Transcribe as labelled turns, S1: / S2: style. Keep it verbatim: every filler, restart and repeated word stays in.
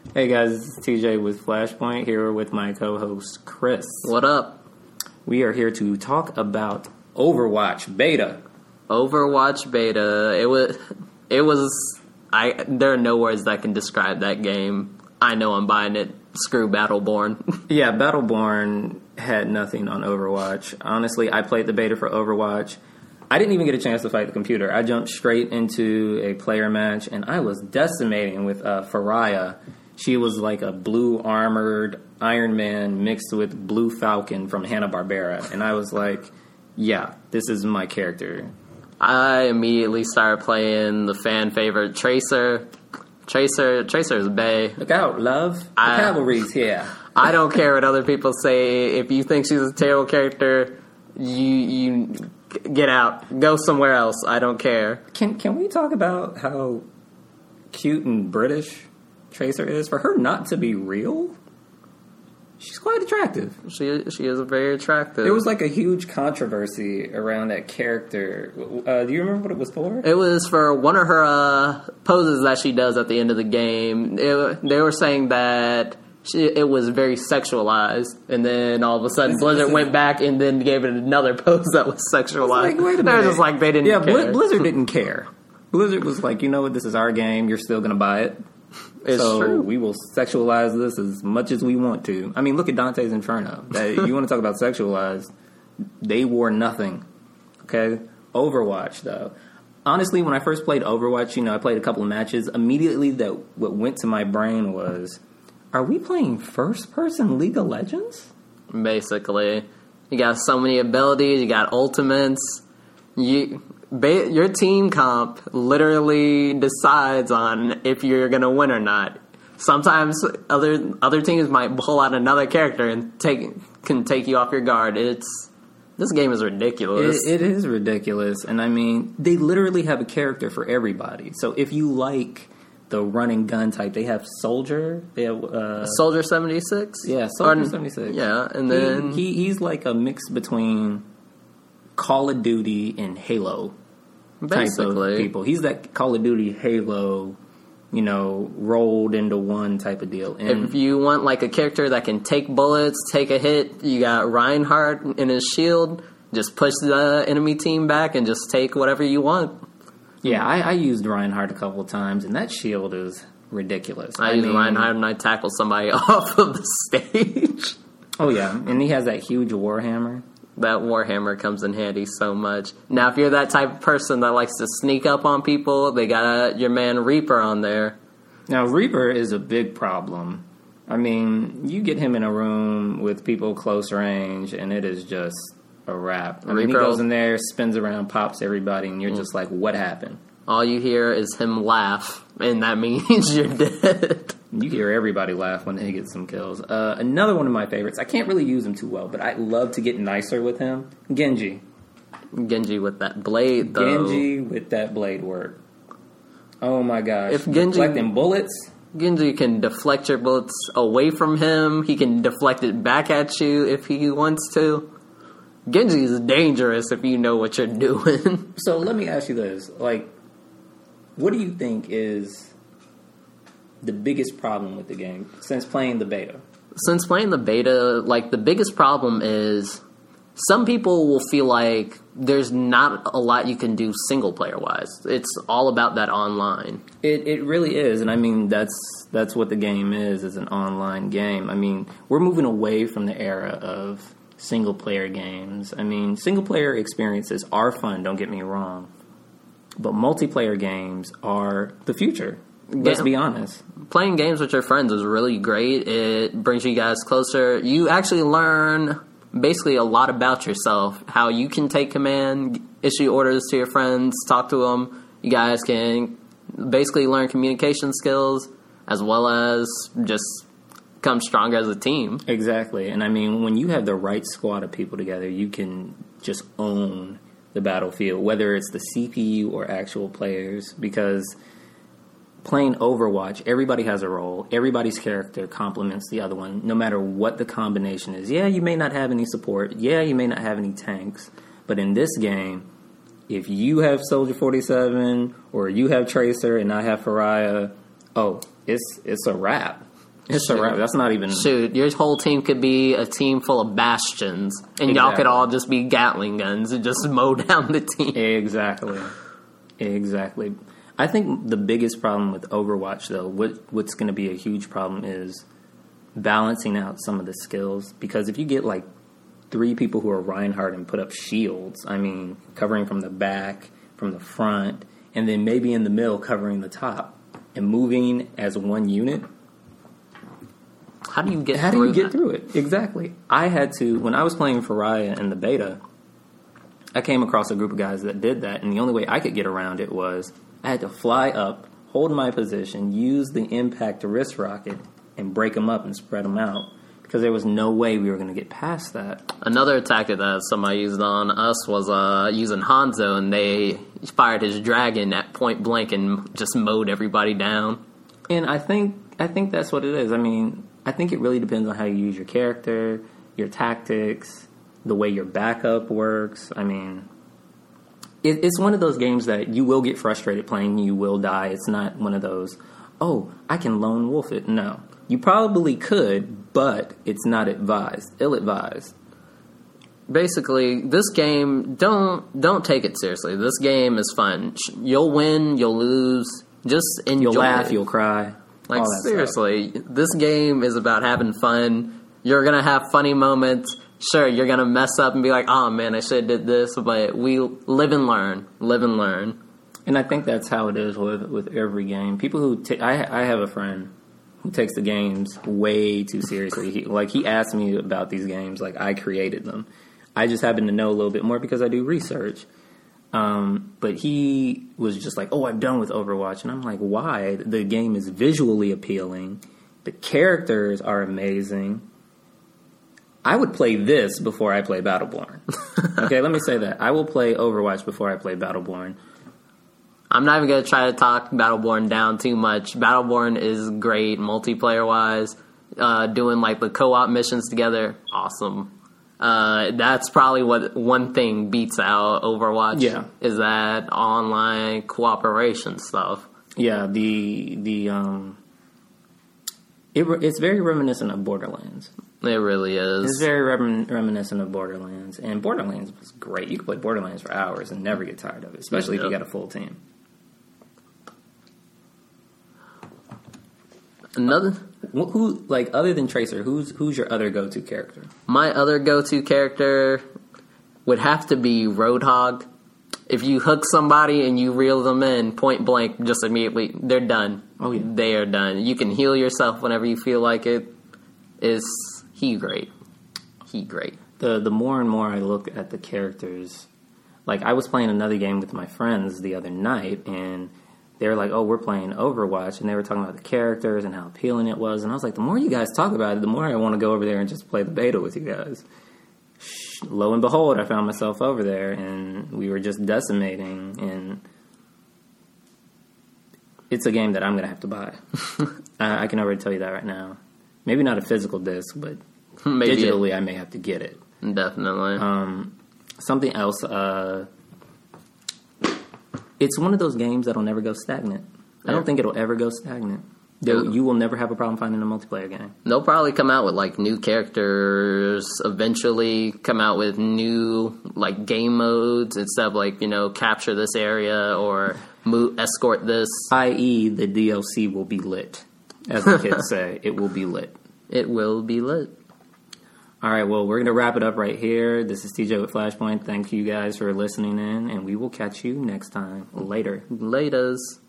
S1: Hey guys, this is T J with Flashpoint here with my co-host Chris.
S2: What up?
S1: We are here to talk about Overwatch Beta.
S2: Overwatch Beta. It was. It was. I. There are no words that can describe that game. I know I'm buying it. Screw Battleborn.
S1: Yeah, Battleborn had nothing on Overwatch. Honestly, I played the beta for Overwatch. I didn't even get a chance to fight the computer. I jumped straight into a player match, and I was decimating with uh, Pharaya. She was like a blue armored Iron Man mixed with Blue Falcon from Hanna-Barbera. And I was like, yeah, this is my character.
S2: I immediately started playing the fan favorite Tracer. Tracer, Tracer is bae.
S1: Look out, love. The
S2: I,
S1: cavalry's here.
S2: I don't care what other people say. If you think she's a terrible character, you you get out. Go somewhere else. I don't care.
S1: Can can we talk about how cute and British Tracer is? For her not to be real, she's quite attractive.
S2: She she is very attractive.
S1: There was like a huge controversy around that character. Uh, do you remember what it was for?
S2: It was for one of her uh, poses that she does at the end of the game. It, they were saying that she, it was very sexualized, and then all of a sudden
S1: This-
S2: Blizzard
S1: this is-
S2: went back and then gave it another pose that was sexualized.
S1: Like, wait a
S2: They were
S1: minute.
S2: just like they didn't
S1: Yeah,
S2: care.
S1: Bli- Blizzard didn't care. Blizzard was like, you know what, this is our game. You're still going to buy it.
S2: It's
S1: so
S2: true.
S1: we will sexualize this as much as we want to. I mean, look at Dante's Inferno. That, you want to talk about sexualized? They wore nothing. Okay? Overwatch, though. Honestly, when I first played Overwatch, you know, I played a couple of matches. Immediately, that what went to my brain was, are we playing first-person League of Legends?
S2: Basically, you got so many abilities. You got ultimates. You. Ba- your team comp literally decides on if you're going to win or not. Sometimes other other teams might pull out another character and take can take you off your guard. It's this game is ridiculous.
S1: It, it is ridiculous, and I mean, they literally have a character for everybody. So if you like the run and gun type, they have Soldier. They have uh,
S2: Soldier seventy-six.
S1: Yeah, Soldier seventy-six.
S2: Yeah, and then
S1: he, he he's like a mix between Call of Duty and Halo
S2: basically
S1: type of people. He's that Call of Duty Halo, you know, rolled into one type of deal. And
S2: if you want like a character that can take bullets, take a hit, you got Reinhardt in his shield. Just push the enemy team back and just take whatever you want.
S1: yeah, I, I used Reinhardt a couple of times, and that shield is ridiculous.
S2: I, I use
S1: mean,
S2: Reinhardt and I tackle somebody off of the stage.
S1: Oh yeah, and he has that huge warhammer.
S2: That Warhammer comes in handy so much. Now, if you're that type of person that likes to sneak up on people, they got uh, your man Reaper on there.
S1: Now, Reaper is a big problem. I mean, you get him in a room with people close range, and it is just a wrap. I mean, he
S2: Reaper-
S1: goes in there, spins around, pops everybody, and you're just like, what happened?
S2: All you hear is him laugh, and that means you're dead.
S1: You hear everybody laugh when they get some kills. Uh, another one of my favorites, I can't really use him too well, but I love to get nicer with him, Genji.
S2: Genji with that blade, though.
S1: Genji with that blade work. Oh my gosh.
S2: If Genji-
S1: Deflecting bullets.
S2: Genji can deflect your bullets away from him. He can deflect it back at you if he wants to. Genji is dangerous if you know what you're doing.
S1: So let me ask you this. Like, what do you think is the biggest problem with the game since playing the beta?
S2: Since playing the beta, like, the biggest problem is some people will feel like there's not a lot you can do single player wise. It's all about that online.
S1: It it really is, and I mean that's that's what the game is. It's an online game. I mean, we're moving away from the era of single player games. I mean, single player experiences are fun, don't get me wrong. But multiplayer games are the future. Let's
S2: Yeah.
S1: be honest.
S2: Playing games with your friends is really great. It brings you guys closer. You actually learn basically a lot about yourself, how you can take command, issue orders to your friends, talk to them. You guys can basically learn communication skills as well as just come stronger as a team.
S1: Exactly. And I mean, when you have the right squad of people together, you can just own the battlefield, whether it's the C P U or actual players, because playing Overwatch, everybody has a role. Everybody's character complements the other one, no matter what the combination is. Yeah, you may not have any support. Yeah, you may not have any tanks. But in this game, if you have Soldier forty-seven or you have Tracer and I have Pharaya, oh, it's it's a wrap. It's a wrap. That's not even...
S2: Shoot, your whole team could be a team full of bastions, and exactly. y'all could all just be Gatling guns and just mow down the team.
S1: Exactly. Exactly. I think the biggest problem with Overwatch, though, what what's going to be a huge problem is balancing out some of the skills. Because if you get, like, three people who are Reinhardt and put up shields, I mean, covering from the back, from the front, and then maybe in the middle covering the top, and moving as one unit...
S2: How do you get
S1: How
S2: through
S1: do you get
S2: that?
S1: through it? Exactly. I had to, when I was playing for Raya in the beta, I came across a group of guys that did that, and the only way I could get around it was I had to fly up, hold my position, use the impact wrist rocket, and break them up and spread them out, because there was no way we were going to get past that.
S2: Another tactic that somebody used on us was uh, using Hanzo, and they fired his dragon at point blank and just mowed everybody down.
S1: And I think I think that's what it is. I mean... I think it really depends on how you use your character, your tactics, the way your backup works. I mean, it, it's one of those games that you will get frustrated playing, you will die. It's not one of those, oh, I can lone wolf it. No. You probably could, but it's not advised, ill-advised.
S2: Basically, this game, don't don't take it seriously. This game is fun. You'll win, you'll lose, just enjoy
S1: You'll laugh,
S2: it.
S1: you'll cry.
S2: Like, seriously, stuff. This game is about having fun. You're going to have funny moments. Sure, you're going to mess up and be like, oh, man, I should have did this. But we live and learn. Live and learn.
S1: And I think that's how it is with, with every game. People who... T- I, I have a friend who takes the games way too seriously. He, like, he asked me about these games like I created them. I just happen to know a little bit more because I do research. Um, but he was just like, oh, I'm done with Overwatch. And I'm like, why? The game is visually appealing. The characters are amazing. I would play this before I play Battleborn. Okay, let me say that. I will play Overwatch before I play Battleborn.
S2: I'm not even going to try to talk Battleborn down too much. Battleborn is great multiplayer-wise. Uh, doing, like, the co-op missions together, awesome. Uh, that's probably what one thing beats out Overwatch.
S1: Yeah.
S2: Is that online cooperation stuff.
S1: Yeah, the the um, it it's very reminiscent of Borderlands.
S2: It really is.
S1: It's very remin- reminiscent of Borderlands, and Borderlands was great. You could play Borderlands for hours and never get tired of it, especially yep. if you got a full team.
S2: Another.
S1: Who, like, other than Tracer, who's who's your other go-to character?
S2: My other go-to character would have to be Roadhog. If you hook somebody and you reel them in point blank, just immediately, they're done.
S1: Oh, yeah.
S2: They are done. You can heal yourself whenever you feel like it. Is he great? He great.
S1: The the more and more I look at the characters, like, I was playing another game with my friends the other night, and they were like, oh, we're playing Overwatch, and they were talking about the characters and how appealing it was, and I was like, the more you guys talk about it, the more I want to go over there and just play the beta with you guys. Lo and behold, I found myself over there, and we were just decimating, and it's a game that I'm going to have to buy. I, I can already tell you that right now. Maybe not a physical disc, but Maybe digitally it. I may have to get it.
S2: Definitely.
S1: Um, something else... Uh, It's one of those games that'll never go stagnant. I don't think it'll ever go stagnant. They'll, you will never have a problem finding a multiplayer game.
S2: They'll probably come out with, like, new characters, eventually come out with new, like, game modes instead of, like, you know, capture this area or move, escort this.
S1: that is, the D L C will be lit. As the kids say, it will be lit.
S2: It will be lit.
S1: All right, well, we're going to wrap it up right here. This is T J with Flashpoint. Thank you guys for listening in, and we will catch you next time. Later.
S2: Laters.